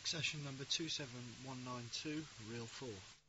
Accession number 27192, reel 4.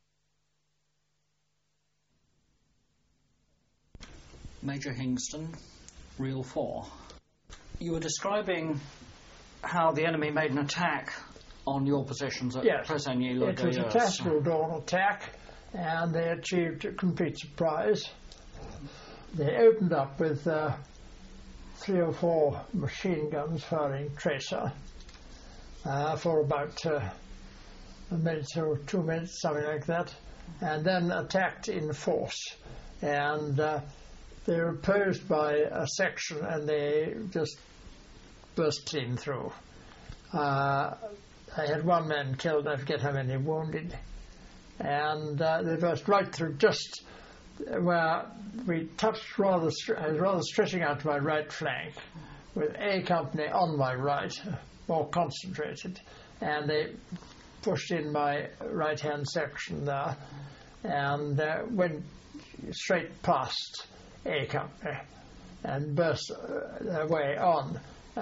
Major Hingston, reel 4. You were describing how the enemy made an attack on your positions at Pressigny-le-Deuil. It was a tactical dawn attack, and they achieved a complete surprise. They opened up with 3 or 4 machine guns firing tracer for about a minute or 2 minutes, something like that, and then attacked in force. And they were opposed by a section, and they just burst clean through. I had 1 man killed, I forget how many wounded, and they burst right through just where we touched I was rather stretching out to my right flank, with A Company on my right, more concentrated, and they pushed in my right-hand section there, and went straight past A Company and burst their way on.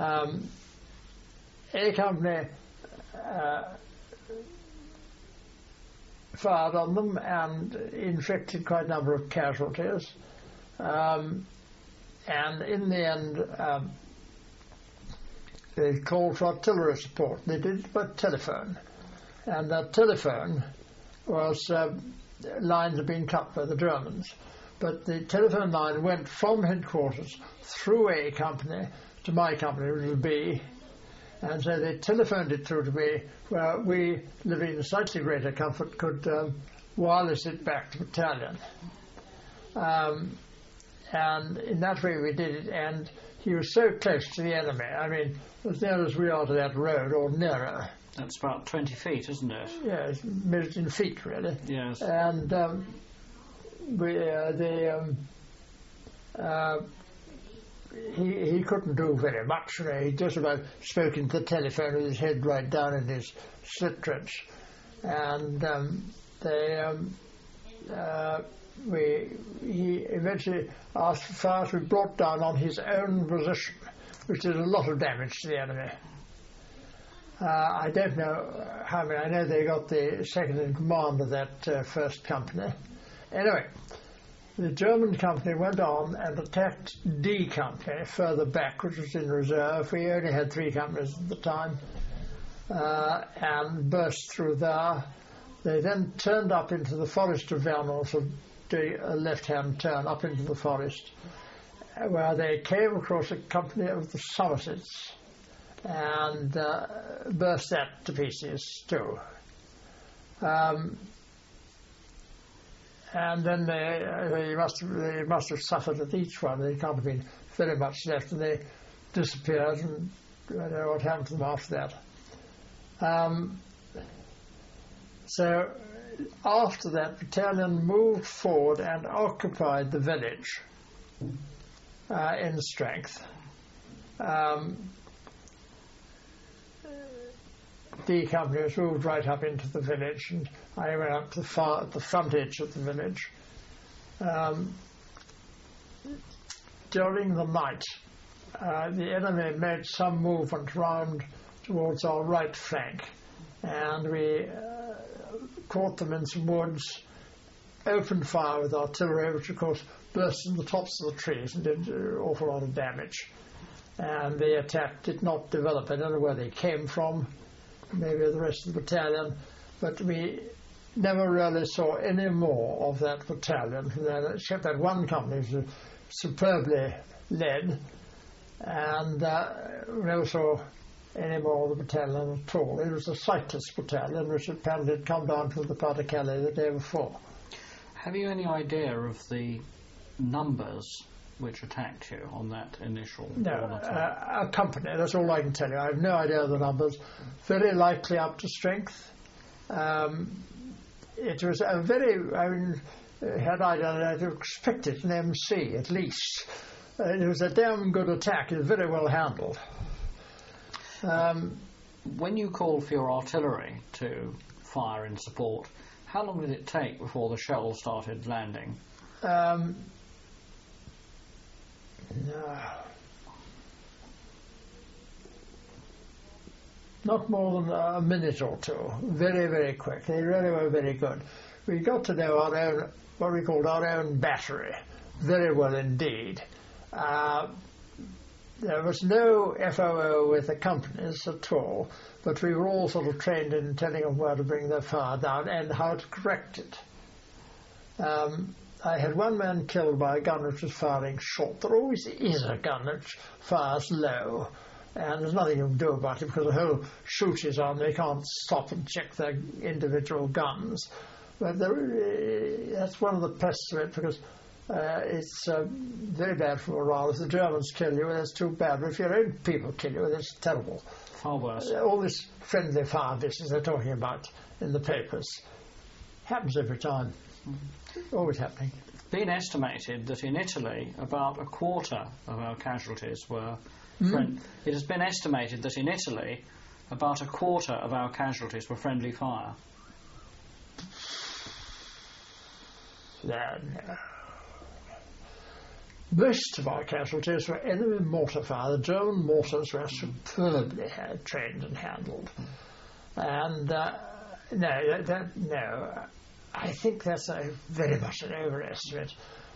A Company fired on them and inflicted quite a number of casualties. And in the end, they called for artillery support. They did it by telephone. And that telephone was, lines had been cut by the Germans. But the telephone line went from headquarters through A Company to my company, which was B. And so they telephoned it through to me, where we, living in slightly greater comfort, could wireless it back to battalion. And in that way we did it, and he was so close to the enemy. I mean, as near as we are to that road, or nearer. That's about 20 feet, isn't it? Yes, measured in feet, really. Yes. And he couldn't do very much. He just about spoke into the telephone with his head right down in his slit trench. And he eventually asked for fire to be brought down on his own position, which did a lot of damage to the enemy. I don't know how many. I know they got the second in command of that first company. Anyway, the German company went on and attacked D Company further back, which was in reserve. We only had 3 companies at the time, and burst through there. They then turned up into the forest of Vernon, so doing a left-hand turn up into the forest, where they came across a company of the Somersets and burst that to pieces too. And then they must have suffered at each one. They can't have been very much left, and they disappeared, and I don't know what happened to them after that. So after that, battalion moved forward and occupied the village in strength. D Company was moved right up into the village, and I went up to the front edge of the village. During the night, the enemy made some movement round towards our right flank, and we caught them in some woods, opened fire with artillery, which of course burst in the tops of the trees and did an awful lot of damage. And the attack did not develop. I don't know where they came from, maybe the rest of the battalion, but we never really saw any more of that battalion, except that one company was superbly led, and we never saw any more of the battalion at all. It was a cyclist battalion, which apparently had come down from the Pas de Calais the day before. Have you any idea of the numbers which attacked you on that initial attack? A company, that's all I can tell you. I have no idea of the numbers. Very likely up to strength. It was a very, had I done it, I'd have expected an MC at least. It was a damn good attack. It was very well handled. When you called for your artillery to fire in support, how long did it take before the shells started landing? not more than a minute or two. Very, very quick. They really were very good. We got to know our own, what we called our own battery, very well indeed. There was no FOO with the companies at all, but we were all sort of trained in telling them where to bring their fire down and how to correct it. I had one man killed by a gun which was firing short. There always is a gun which fires low, and there's nothing you can do about it because the whole shoot is on. They can't stop and check their individual guns. But that's one of the pests of it, because it's very bad for morale. If the Germans kill you, that's too bad. But if your own people kill you, that's terrible. Far worse. All this friendly fire business they're talking about in the papers happens every time. Always happening. It's been estimated that in Italy about a quarter of our casualties were It has been estimated that in Italy about a quarter of our casualties were friendly fire. No. Most of our casualties were enemy mortar fire. The German mortars were superbly trained and handled. And no, I think that's very much an overestimate.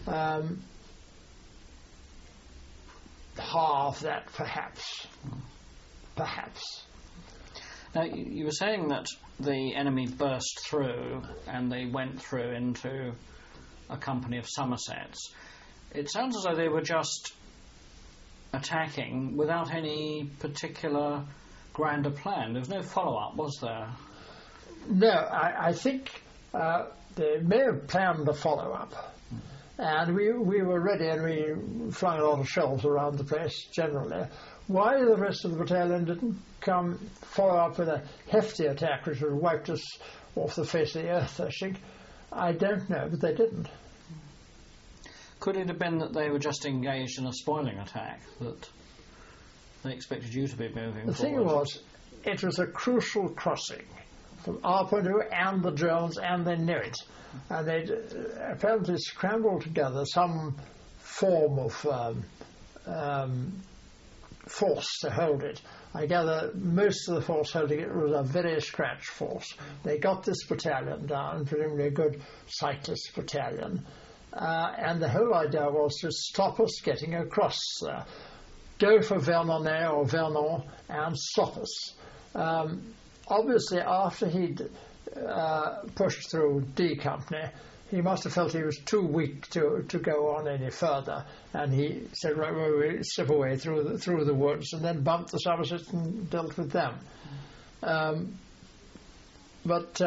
Half that, perhaps. Perhaps. Now, you were saying that the enemy burst through and they went through into a company of Somersets. It sounds as though they were just attacking without any particular grander plan. There was no follow-up, was there? No, I think they may have planned a follow-up. And we were ready, and we flung a lot of shells around the place generally. Why the rest of the battalion didn't come follow up with a hefty attack which would have wiped us off the face of the earth, I think, I don't know, but they didn't. Could it have been that they were just engaged in a spoiling attack, that they expected you to be moving The forward? thing was, it was a crucial crossing from our point of view and the Germans, and they knew it. And they apparently scrambled together some form of force to hold it. I gather most of the force holding it was a very scratch force. They got this battalion down, presumably a good cyclist battalion, and the whole idea was to stop us getting across there. Go for Vernon or Vernon and stop us. Obviously, after he'd pushed through D Company, he must have felt he was too weak to go on any further, and he said, right, we'll slip away through the woods, and then bumped the Somersets and dealt with them. But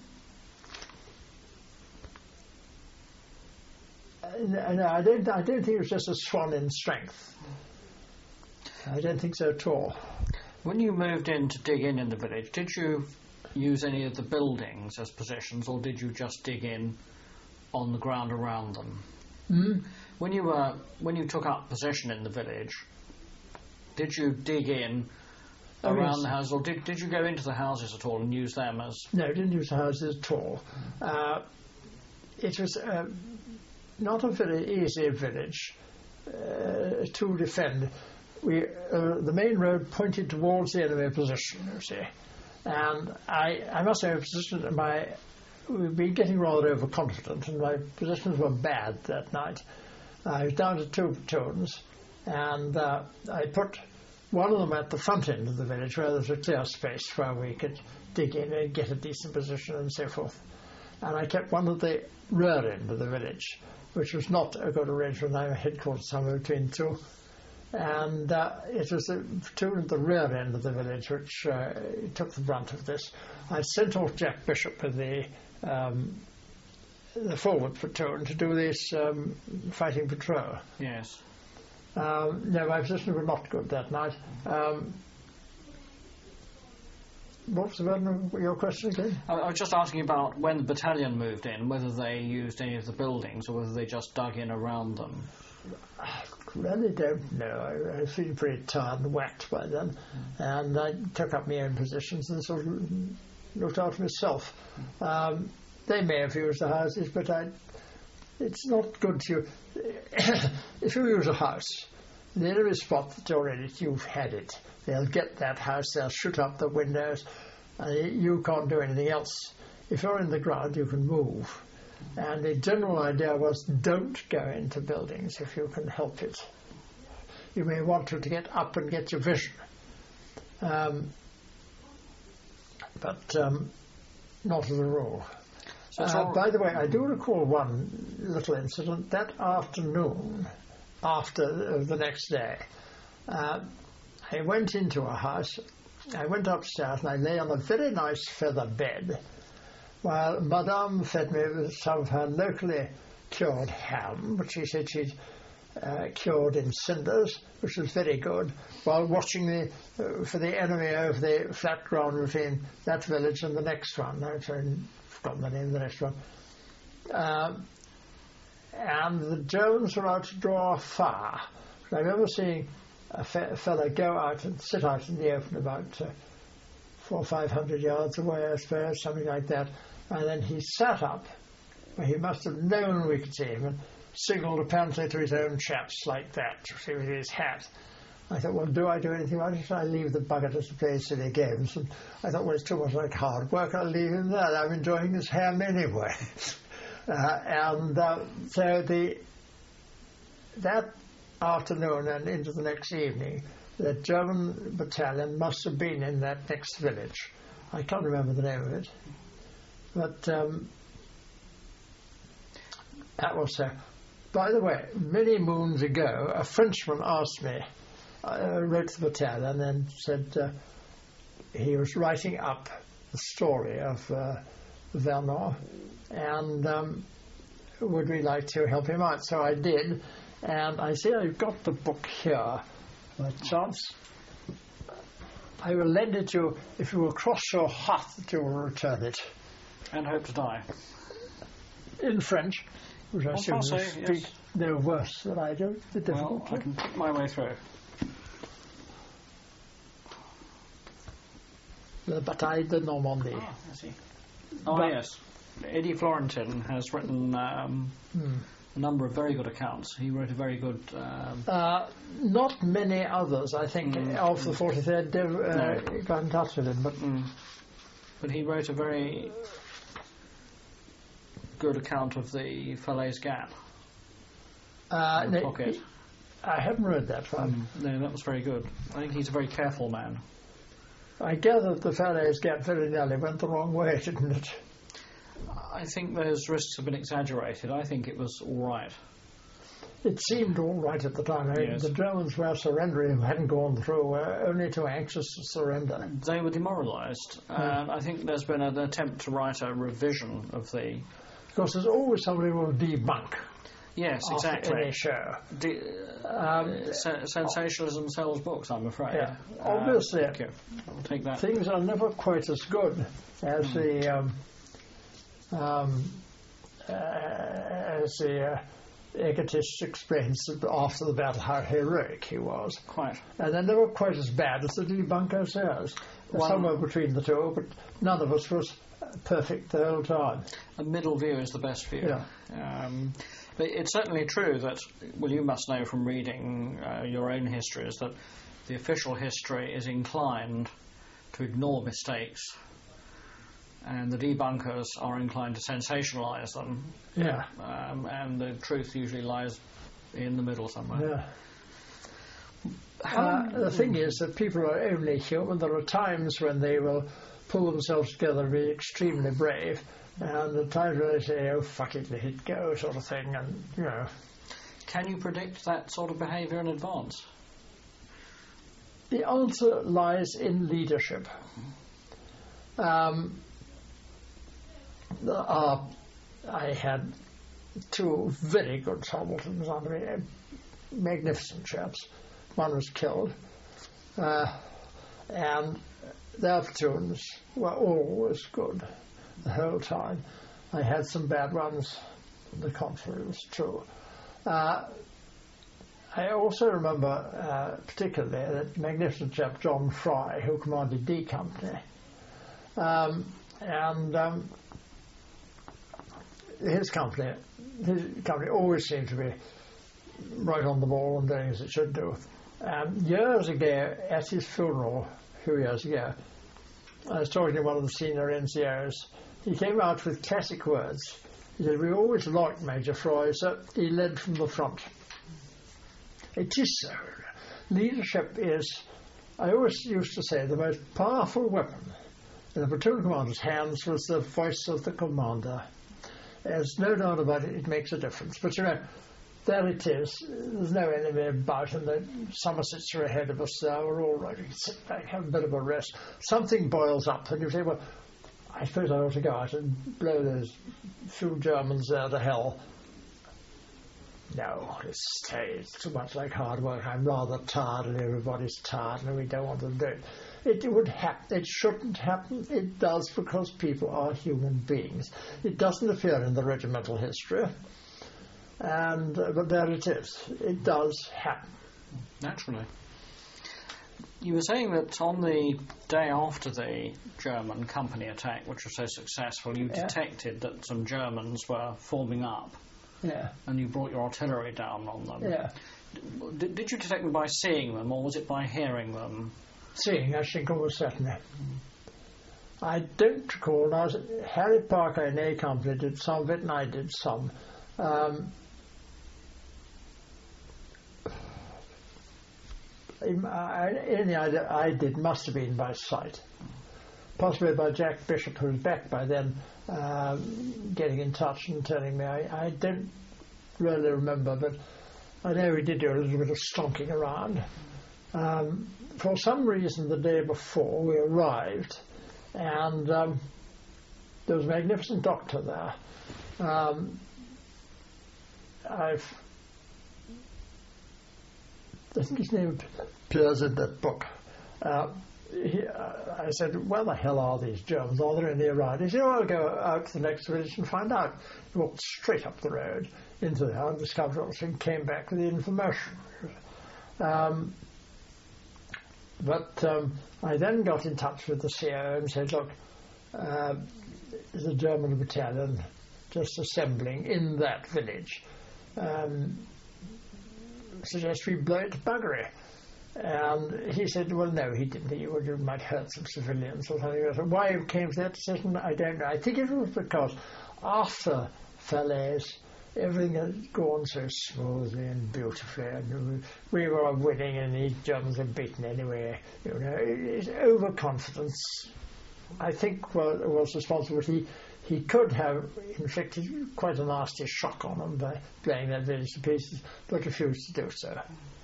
no, I don't think it was just a swan in strength. I don't think so at all. When you moved in to dig in the village, did you use any of the buildings as positions, or did you just dig in on the ground around them? When you took up possession in the village, did you dig in around the houses, or did you go into the houses at all and use them as... No, didn't use the houses at all. It was not a very easy village to defend. The main road pointed towards the enemy position, you see. And I must say, we'd been getting rather overconfident, and my positions were bad that night. I was down to 2 platoons, and I put one of them at the front end of the village, where there was a clear space where we could dig in and get a decent position and so forth. And I kept one at the rear end of the village, which was not a good arrangement. I had headquarters somewhere between two. And it was the platoon at the rear end of the village which took the brunt of this. I sent off Jack Bishop with the forward platoon to do this fighting patrol. Yes. No, my positions were not good that night. What was the burden of your question again? I was just asking about when the battalion moved in, whether they used any of the buildings or whether they just dug in around them. I really don't know. I was feeling pretty tired and whacked by then, and I took up my own positions and sort of looked after myself. They may have used the houses, but it's not good to... if you use a house, The enemy spot that you're in it, you've had it. They'll get that house, they'll shoot up the windows, and you can't do anything else. If you're in the ground, you can move. And the general idea was don't go into buildings if you can help it. You may want to get up and get your vision. But not as a rule. By the way, I do recall one little incident. That afternoon, after the next day, I went into a house. I went upstairs and I lay on a very nice feather bed while Madame fed me with some of her locally cured ham, which she said she'd cured in cinders, which was very good, while watching for the enemy over the flat ground between that village and the next one. I've forgotten the name of the next one. And the Jones were out to draw a fire. I remember seeing a fellow go out and sit out in the open about 400 or 500 yards away, I suppose, something like that. And then he sat up, where he must have known we could see him, and signalled apparently to his own chaps like that, with his hat. I thought, well, do I do anything about it? I leave the bugger to play silly games. And I thought, well, it's too much like hard work. I'll leave him there. I'm enjoying his ham anyway. So that afternoon and into the next evening, the German battalion must have been in that next village. I can't remember the name of it. But that was so. By the way, many moons ago, a Frenchman asked me, wrote to the battalion and said he was writing up the story of Vernon and would we like to help him out. So I did, and I see I've got the book here. By chance, I will lend it to you if you will cross your heart that you will return it. And hope to die. In French, which I assume you speak no worse than I do. Well, I can pick my way through. The Bataille de Normandie. Ah, I see. Oh, yes. Eddie Florentin has written a number of very good accounts. He wrote a very good... not many others, I think, of the 43rd got in touch with him. But he wrote a very good account of the Falaise Gap. Pocket. I haven't read that one. No, that was very good. I think he's a very careful man. I gather the Falaise Gap very nearly went the wrong way, didn't it? I think those risks have been exaggerated. I think it was all right. It seemed all right at the time. Yes. The Germans were surrendering, hadn't gone through, were only too anxious to surrender. They were demoralised. And I think there's been an attempt to write a revision of the... Because there's always somebody who will debunk. Yes, exactly. Any show. Sensationalism sells books, I'm afraid. Yeah. Obviously, thank you. I'll take that. Things are never quite as good as the egotist explains after the battle how heroic he was. Quite. And they're never quite as bad as the debunker says. Somewhere between the two, but none of us was perfect the whole time. A middle view is the best view. Yeah. But it's certainly true that, well, you must know from reading your own histories that the official history is inclined to ignore mistakes, and the debunkers are inclined to sensationalise them. Yeah. And the truth usually lies in the middle somewhere. Yeah. The thing is that people are only human. There are times when they will pull themselves together and be extremely brave, and the times when they say, oh, fuck it, let it go, sort of thing, and, you know. Can you predict that sort of behaviour in advance? The answer lies in leadership. I had two very good subalterns under me, magnificent chaps. One was killed, and their platoons were always good the whole time. I had some bad ones, the contrary was true. I also remember particularly that magnificent chap John Fry, who commanded D Company, and his company always seemed to be right on the ball and doing as it should do. Years ago, at his funeral, a few years ago, I was talking to one of the senior NCOs. He came out with classic words. He said, "We always liked Major Fry, so he led from the front." It is so. Leadership is, I always used to say, the most powerful weapon in the platoon commander's hands was the voice of the commander. There's no doubt about it, it makes a difference. But there it is. There's no enemy about, and the Somersets are ahead of us there. We're all right. We can sit back, have a bit of a rest. Something boils up, and you say, well, I suppose I ought to go out and blow those few Germans there to hell. No, it's too much like hard work. I'm rather tired, and everybody's tired, and we don't want to do it. It would happen. It shouldn't happen. It does, because people are human beings. It doesn't appear in the regimental history. But there it is. It does happen. Naturally. You were saying that on the day after the German company attack, which was so successful, you detected that some Germans were forming up. Yeah. And you brought your artillery down on them. Yeah. Did you detect them by seeing them, or was it by hearing them? Seeing, I think, almost certainly. I don't recall. Now, Harry Parker in A Company did some of it, and I did some. Anything I did must have been by sight. Possibly by Jack Bishop, who was back by then, getting in touch and telling me. I don't really remember, but I know we did do a little bit of stonking around. For some reason, the day before, we arrived, and there was a magnificent doctor there. I think his name appears in that book. I said, "Where the hell are these Germans? Are there any around?" He said, "Oh, I'll go out to the next village and find out." He walked straight up the road into there and discovered it and came back with the information. But I then got in touch with the CO and said, "Look, there's a German battalion just assembling in that village. Suggest we blow it to buggery." And he said, "Well, no," he didn't think you might hurt some civilians or something. I said, why it came to that decision, I don't know. I think it was because after Falaise, everything had gone so smoothly and beautifully, and we were winning, and the Germans were beaten anyway. It's overconfidence, I think, was responsible. He could have inflicted quite a nasty shock on them by blowing that village to pieces, but refused to do so.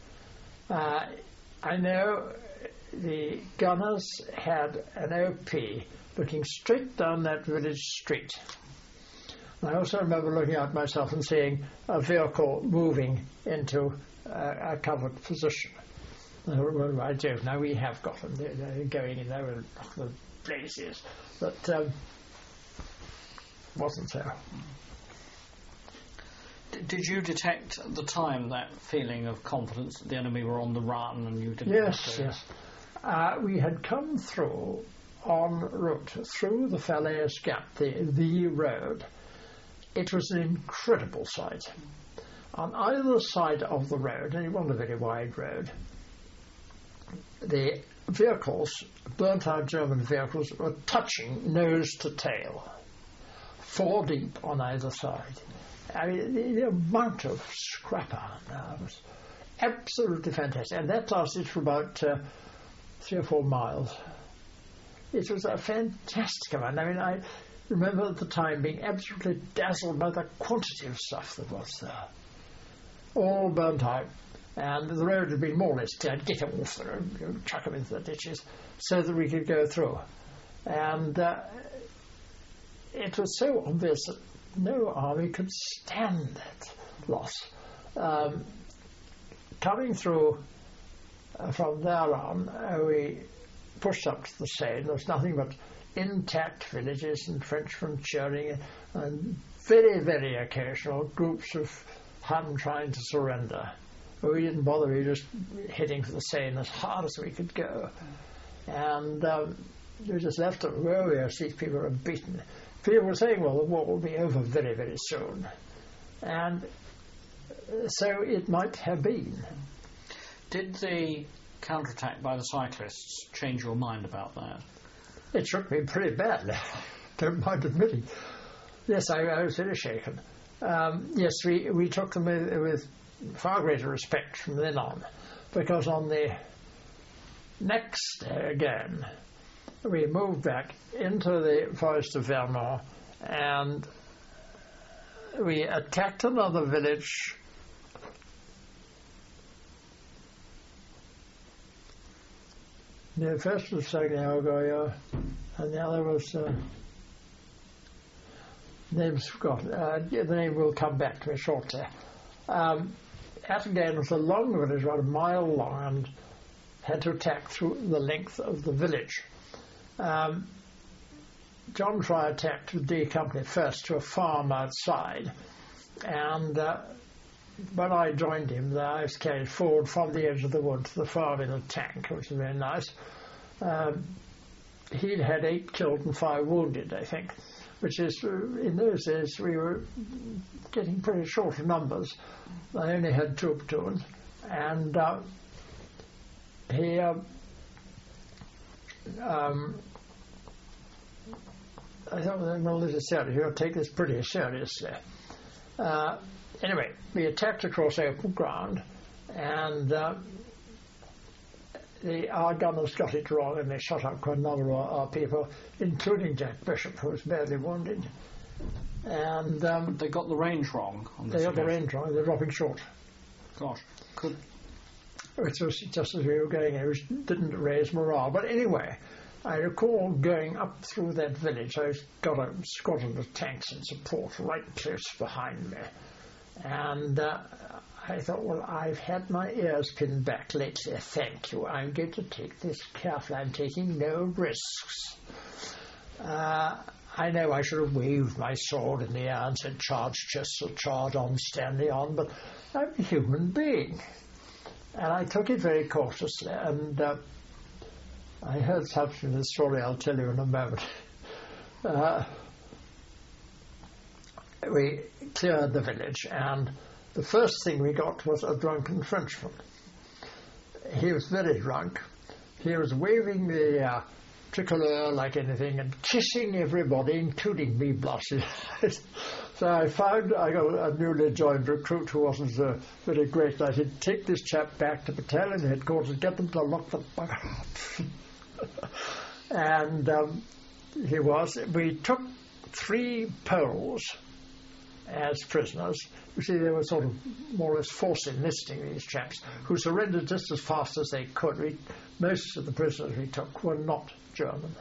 I know the gunners had an OP looking straight down that village street. I also remember looking out myself and seeing a vehicle moving into a covered position. Well, I don't know, we have got them. They're going in there and the places. But wasn't so. Did you detect at the time that feeling of confidence that the enemy were on the run and you didn't Yes, yes. We had come through en route through the Falaise Gap, the road. It was an incredible sight. On either side of the road, and it wasn't a very wide road, the vehicles, burnt-out German vehicles, were touching nose to tail, 4 deep on either side. I mean, the amount of scrap iron was absolutely fantastic, and that lasted for about 3 or 4 miles. It was a fantastic amount. I mean, I remember at the time being absolutely dazzled by the quantity of stuff that was there. All burnt out, and the road had been more or less dead. Get them off the road, chuck them into the ditches, so that we could go through. And it was so obvious that no army could stand that loss. Coming through from there on, we pushed up to the Seine. There was nothing but intact villages and Frenchmen cheering, and very, very occasional groups of Hun trying to surrender. But we didn't bother, we were just heading for the Seine as hard as we could go. And we just left it where we were, these people were beaten. People were saying, well, the war will be over very, very soon. And So it might have been. Did the counterattack by the cyclists change your mind about that? It shook me pretty badly, don't mind admitting. Yes, I was very shaken. Yes, we took them with far greater respect from then on, because on the next day again, we moved back into the forest of Vernon and we attacked another village. The first was Sagnagoya, and the other was name's forgotten. The name will come back to me shortly. Attendane was a long village, about a mile long, and had to attack through the length of the village. John Fry attacked with D Company first to a farm outside, and when I joined him, I was carried forward from the edge of the wood to the farm in a tank, which was very nice. He'd had 8 killed and 5 wounded, I think, which is, in those days, we were getting pretty short of numbers. I only had 2 platoons, and he I thought, well, this is serious. You'll take this pretty seriously. Anyway, we attacked across open ground, and our gunners got it wrong, and they shot up quite a number of our people, including Jack Bishop, who was badly wounded. And they got the range wrong. They got the range wrong. They're dropping short. Gosh, which was just as we were going, which didn't raise morale. But anyway, I recall going up through that village. I got a squadron of tanks in support right close behind me. And I thought, well, I've had my ears pinned back lately. Thank you. I'm going to take this carefully. I'm taking no risks. I know I should have waved my sword in the air and said, charge Chester, charge on, Stanley on, but I'm a human being. And I took it very cautiously, and I heard something in the story I'll tell you in a moment. We cleared the village, and the first thing we got was a drunken Frenchman. He was very drunk. He was waving the tricolour like anything and kissing everybody, including me, blushing. So I got a newly joined recruit who wasn't very great. I said, take this chap back to battalion headquarters, get them to lock the bugger up. And we took 3 Poles as prisoners. You see, they were sort of more or less forced enlisting, these chaps, who surrendered just as fast as they could. Most of the prisoners we took were not German.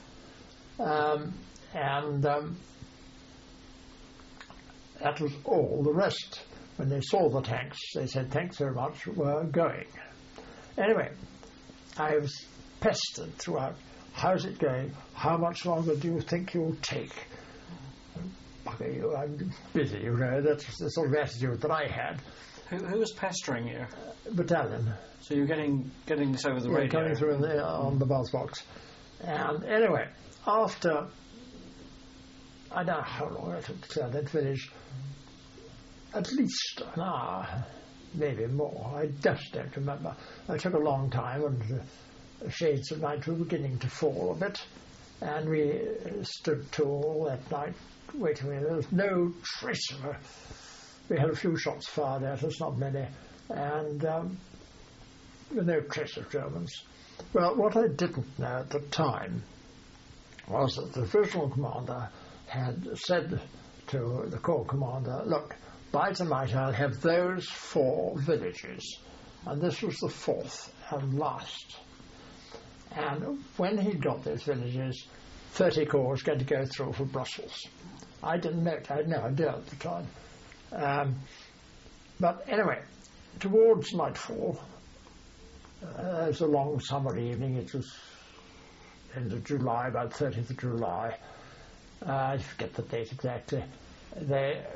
That was all. The rest, when they saw the tanks, they said, thanks very much, were going. Anyway, I was pestered throughout. How's it going? How much longer do you think you'll take? Bugger you, I'm busy, you know. That's the sort of attitude that I had. Who was pestering you? Battalion. So you're getting this over the radio? Coming through on the buzz box. And anyway, after, I don't know how long it took to clear that village, at least an hour, maybe more, I just don't remember. It took a long time, and the shades of night were beginning to fall a bit, and we stood tall that night, waiting. There was no trace of her. We had a few shots fired at us, not many, and no trace of Germans. Well, what I didn't know at the time was that the divisional commander had said to the corps commander, look, by tonight I'll have those 4 villages. And this was the 4th and last. And when he got those villages, 30 corps was going to go through for Brussels. I didn't know. I had no idea at the time. But anyway, towards nightfall, it was a long summer evening. It was end of July, about 30th of July. I forget the date exactly. They,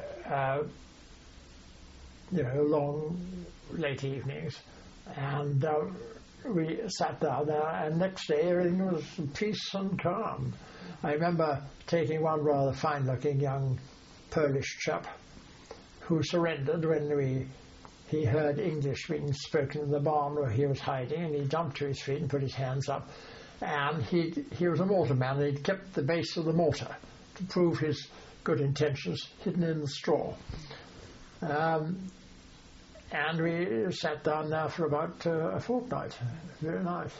long, late evenings, and we sat down there, and next day everything was peace and calm. I remember taking one rather fine-looking young Polish chap who surrendered when we he heard English being spoken in the barn where he was hiding, and he jumped to his feet and put his hands up. And he was a mortar man, and he'd kept the base of the mortar to prove his good intentions hidden in the straw. And we sat down there for about a fortnight. Very nice.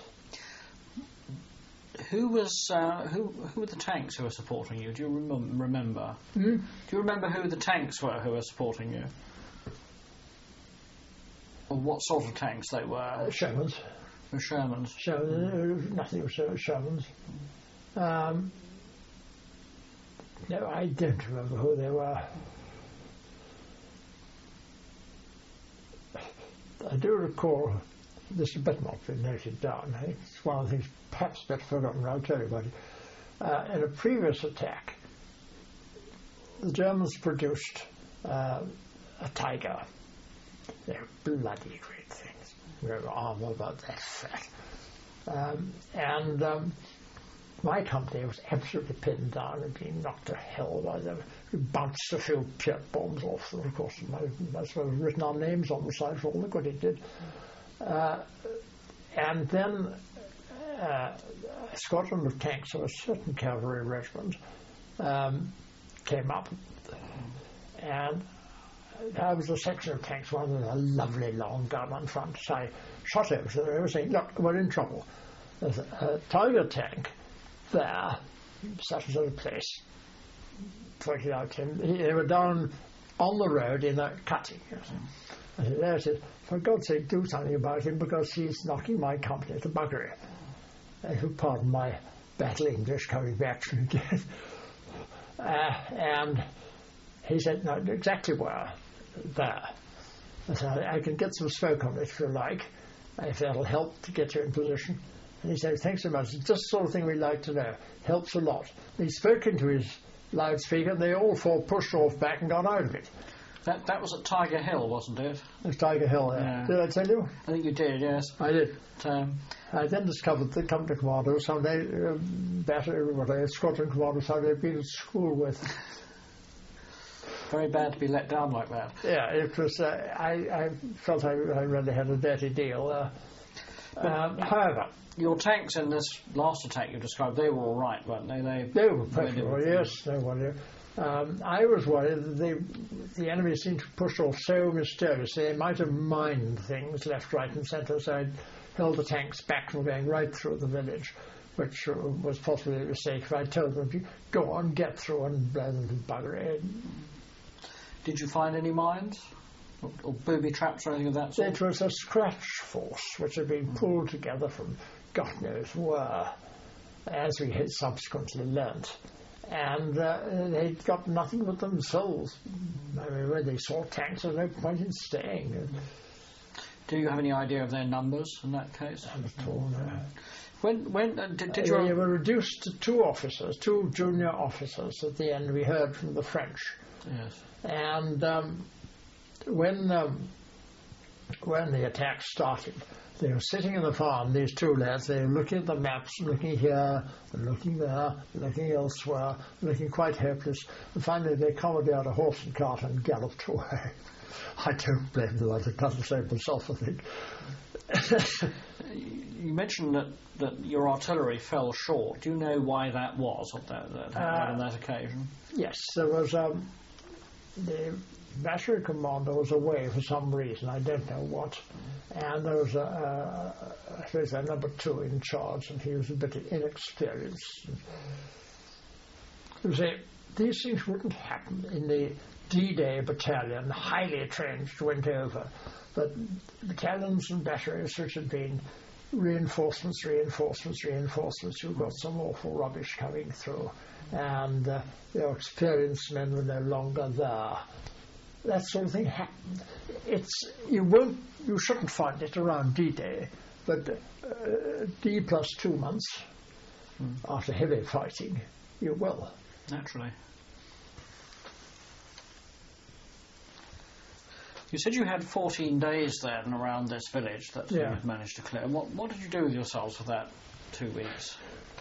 Who were the tanks who were supporting you? Do you remember? Hmm? Do you remember who the tanks were who were supporting you? Or what sort of tanks they were? Shermans. The Shermans. Nothing was Shermans. No, I don't remember who they were. I do recall, this had better not be noted down, it's one of the things perhaps better forgotten, I'll tell you about it. In a previous attack, the Germans produced a Tiger. They're bloody great things. Their armour about that fat. My company was absolutely pinned down and being knocked to hell by them. We bounced a few Piat bombs off them, of course. That's why we've written our names on the side for all the good it did. And then a squadron of tanks of a certain cavalry regiment came up, and there was a section of tanks, one with a lovely long gun on front. So I shot over to them. They were saying, "Look, we're in trouble. There's a Tiger tank there, such and such a place." Pointed out to him. They were down on the road in a cutting. I said, there, I said, "For God's sake, do something about him, because he's knocking my company to buggery." If you pardon my battle English coming back to me again. And he said, "No, exactly where? There." I said, "I can get some smoke on it if you like, if that'll help to get you in position." And he said, "Thanks so much. It's just the sort of thing we'd like to know. Helps a lot." And he spoke into his loudspeaker, and they all four pushed off back and got out of it. That was at Tiger Hill, wasn't it? It was Tiger Hill there. Yeah. Did I tell you? I think you did, yes. I did. But, I then discovered the company commander, somebody, squadron commander, somebody I'd been at school with. very bad to be let down like that. Yeah, it was. I felt I really had a dirty deal. However, your tanks in this last attack you described, they were all right, weren't they? They were perfectly well, yes, no wonder. I was worried that the enemy seemed to push off so mysteriously. They might have mined things left, right and centre, so I held the tanks back from going right through the village, which was possibly a mistake. If I told them to go on, get through and blow them to buggery. Did you find any mines? Or booby traps or anything of that sort? It was a scratch force which had been pulled together from God knows where, as we had subsequently learnt. And they'd got nothing but themselves. I mean, when they saw tanks, there was no point in staying. Do you have any idea of their numbers in that case? Not at all, no. When did you... They were reduced to two junior officers at the end, we heard from the French. Yes. And when the attack started, they were sitting in the farm, these two lads, they were looking at the maps, looking here, and looking there, looking elsewhere, looking quite hopeless. And finally they commandeered a horse and cart and galloped away. I don't blame them, I'd have done the same myself, I think. You mentioned that your artillery fell short. Do you know why that was on that occasion? Yes, there was... the battery commander was away for some reason, I don't know what, and there was a number two in charge, and he was a bit inexperienced. You see, these things wouldn't happen in the D-Day battalion, highly entrenched, went over, but battalions and batteries which had been reinforcements, you've got some awful rubbish coming through, and your experienced men were no longer there. That sort of thing happened. You shouldn't find it around D-Day, but D plus 2 months after heavy fighting, you will. Naturally. You said you had 14 days then around this village that you had managed to clear. What did you do with yourselves for that 2 weeks?